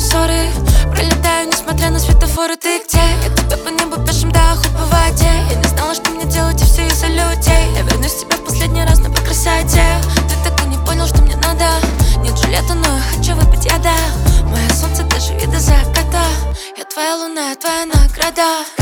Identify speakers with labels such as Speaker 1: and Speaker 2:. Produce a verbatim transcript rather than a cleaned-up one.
Speaker 1: ссоры. Пролетаю, несмотря на светофоры. Ты где? Я тебя по небу пешим, да, хоть по воде. Я не знала, что мне делать, и все из-за людей. Я вернусь тебе в последний раз на покрасайте. Ты так и не понял, что мне надо. Нет Джульетта, но я хочу выпить яда. Мое солнце, даже вида заката. Я твоя луна, я твоя награда.